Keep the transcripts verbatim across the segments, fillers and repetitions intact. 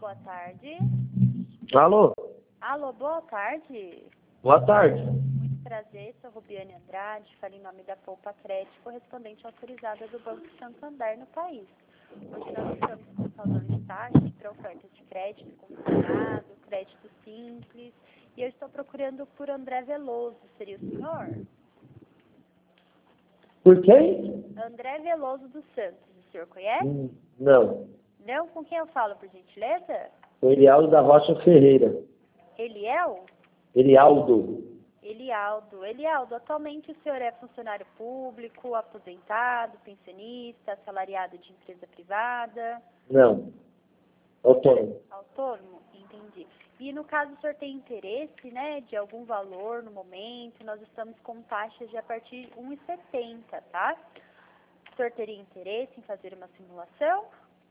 boa tarde. Alô? Alô, boa tarde. Boa tarde. Muito prazer, sou Rubiane Andrade, falo em nome da Poupa Crédito, correspondente autorizada do Banco Santander no país. Hoje nós estamos com saldo de taxas para ofertas de crédito consignado, crédito simples, e eu estou procurando por André Veloso, seria o senhor? Por quem? André Veloso dos Santos, o senhor conhece? Hum, não. Não? Com quem eu falo, por gentileza? Elialdo da Rocha Ferreira. Eliel? Elialdo. Elialdo. Elialdo, atualmente o senhor é funcionário público, aposentado, pensionista, assalariado de empresa privada? Não. Autônomo. Autônomo? Entendi. E no caso o senhor tem interesse, né, de algum valor no momento, nós estamos com taxas de a partir de um real e setenta centavos, tá? O senhor teria interesse em fazer uma simulação?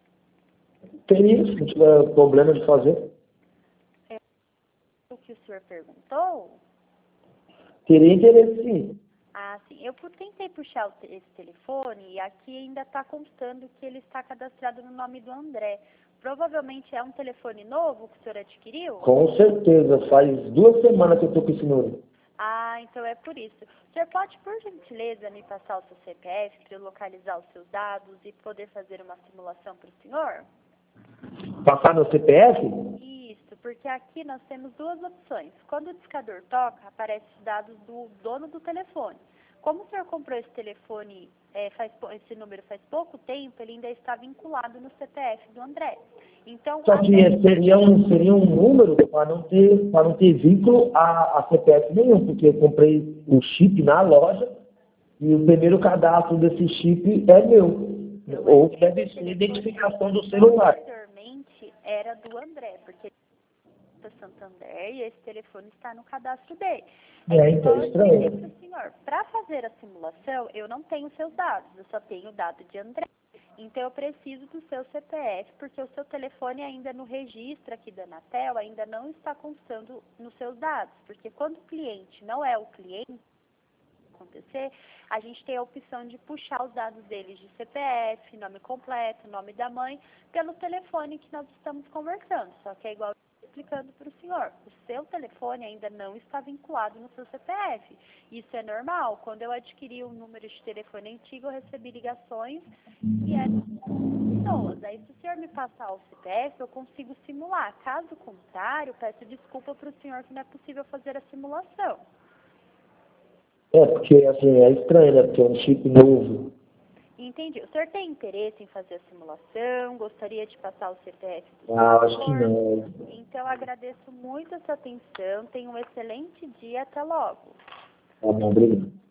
Teria, se não tiver problema de fazer. É o que o senhor perguntou? Teria interesse, sim. Ah, sim. Eu pu- tentei puxar o te- esse telefone e aqui ainda está constando que ele está cadastrado no nome do André. Provavelmente é um telefone novo que o senhor adquiriu? Com certeza. Faz duas semanas que eu tô com esse número. Ah, então é por isso. O senhor pode, por gentileza, me passar o seu C P F para eu localizar os seus dados e poder fazer uma simulação para o senhor? Passar meu C P F? Isso, porque aqui nós temos duas opções. Quando o discador toca, aparece os dados do dono do telefone. Como o senhor comprou esse telefone, é, faz, pou- esse número faz pouco tempo, ele ainda está vinculado no C P F do André. Então, Só que até- seria um, seria um número para não ter, para não ter vínculo a, a C P F nenhum, porque eu comprei o chip na loja e o primeiro cadastro desse chip é meu. Ou deve ser a identificação do celular. anteriormente era do André, porque do Santander e esse telefone está no cadastro dele. É, então, eu estranho. expliquei para o senhor, para fazer a simulação, eu não tenho seus dados, eu só tenho o dado de André. Então, eu preciso do seu C P F, porque o seu telefone ainda no registro aqui da Anatel ainda não está constando nos seus dados, porque quando o cliente não é o cliente, acontecer, a gente tem a opção de puxar os dados deles de C P F, nome completo, nome da mãe, pelo telefone que nós estamos conversando. Só que é igual eu estou explicando para o senhor, o seu telefone ainda não está vinculado no seu C P F. Isso é normal. Quando eu adquiri um número de telefone antigo, eu recebi ligações que eram pessoas. Aí, se o senhor me passar o C P F, eu consigo simular. Caso contrário, peço desculpa para o senhor que não é possível fazer a simulação. É, porque assim, é estranho, né? Porque é um chip novo. Entendi. O senhor tem interesse em fazer a simulação? Gostaria de passar o C P F do Ah, acho que senhor? não. Então, agradeço muito a sua atenção. Tenha um excelente dia. Até logo. Tá bom, obrigado.